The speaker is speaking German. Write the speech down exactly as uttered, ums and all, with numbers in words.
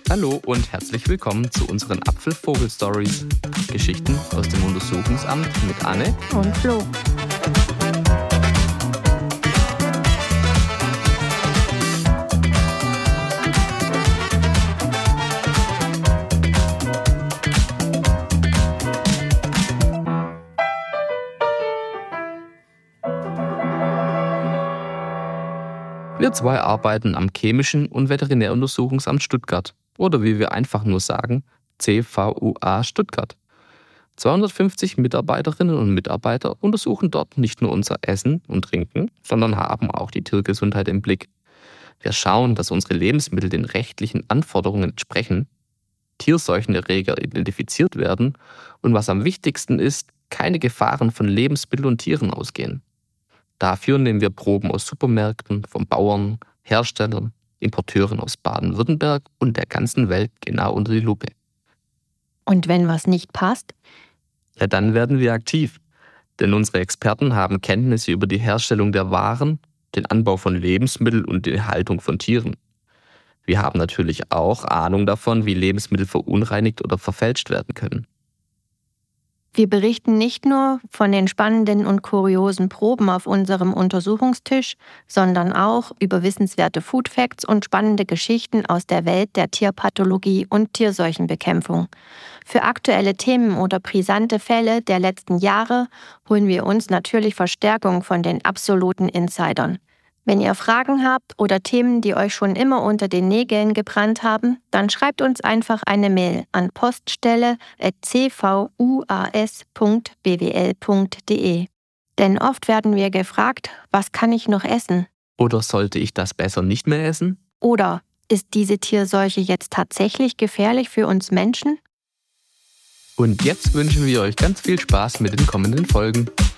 Hallo und herzlich willkommen zu unseren Apfel-Vogel-Stories. Geschichten aus dem Untersuchungsamt mit Anne und Flo. Wir zwei arbeiten am Chemischen und Veterinäruntersuchungsamt Stuttgart. Oder wie wir einfach nur sagen, C V U A Stuttgart. zweihundertfünfzig Mitarbeiterinnen und Mitarbeiter untersuchen dort nicht nur unser Essen und Trinken, sondern haben auch die Tiergesundheit im Blick. Wir schauen, dass unsere Lebensmittel den rechtlichen Anforderungen entsprechen, Tierseuchenerreger identifiziert werden und was am wichtigsten ist, keine Gefahren von Lebensmitteln und Tieren ausgehen. Dafür nehmen wir Proben aus Supermärkten, von Bauern, Herstellern, Importeuren aus Baden-Württemberg und der ganzen Welt genau unter die Lupe. Und wenn was nicht passt? Ja, dann werden wir aktiv. Denn unsere Experten haben Kenntnisse über die Herstellung der Waren, den Anbau von Lebensmitteln und die Haltung von Tieren. Wir haben natürlich auch Ahnung davon, wie Lebensmittel verunreinigt oder verfälscht werden können. Wir berichten nicht nur von den spannenden und kuriosen Proben auf unserem Untersuchungstisch, sondern auch über wissenswerte Foodfacts und spannende Geschichten aus der Welt der Tierpathologie und Tierseuchenbekämpfung. Für aktuelle Themen oder brisante Fälle der letzten Jahre holen wir uns natürlich Verstärkung von den absoluten Insidern. Wenn ihr Fragen habt oder Themen, die euch schon immer unter den Nägeln gebrannt haben, dann schreibt uns einfach eine Mail an poststelle at c v u a s punkt b w l punkt d e. Denn oft werden wir gefragt, was kann ich noch essen? Oder sollte ich das besser nicht mehr essen? Oder ist diese Tierseuche jetzt tatsächlich gefährlich für uns Menschen? Und jetzt wünschen wir euch ganz viel Spaß mit den kommenden Folgen.